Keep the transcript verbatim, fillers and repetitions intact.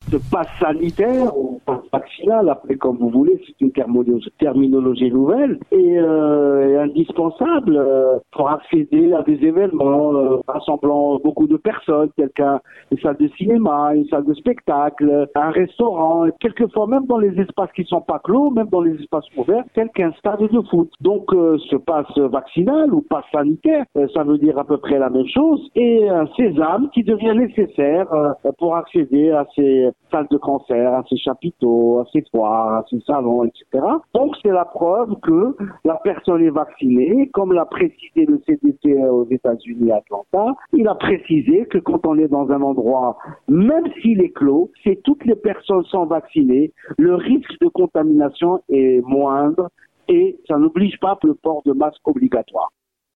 ce pass sanitaire ou pass vaccinal, appelez comme vous voulez, c'est une terminologie, terminologie nouvelle, est, euh, est indispensable euh, pour accéder à des événements euh, rassemblant beaucoup de personnes, telles qu'une salle de cinéma, une salle de spectacle, un restaurant, quelquefois même dans les espaces qui sont pas clos, même dans les espaces ouverts, tels qu'un stade de foot. Donc euh, ce pass vaccinal ou pass sanitaire, euh, ça veut dire à peu près la même chose, et un sésame qui devient nécessaire euh, pour accéder à ces salles de concert, à ces chapiteaux, à ces foires, à ces salons, et cetera. Donc c'est la preuve que la personne est vaccinée, comme l'a précisé le C D C aux États-Unis à Atlanta. Il a précisé que quand on est dans un endroit, même s'il est clos, si toutes les personnes sont vaccinées, le risque de contamination est moindre et ça n'oblige pas le port de masque obligatoire.